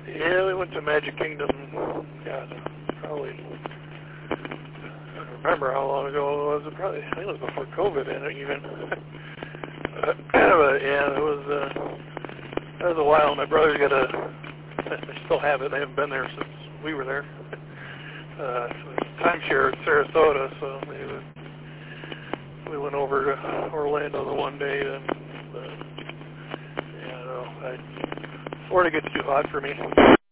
Yeah, we went to Magic Kingdom. God, probably. I don't remember how long ago it was. Probably, I think it was before COVID, even. But yeah, it was a while. My brother's got they still have it. They haven't been there since we were there. Timeshare in Sarasota, so we went over to Orlando the one day, and yeah, no, Florida gets too hot for me.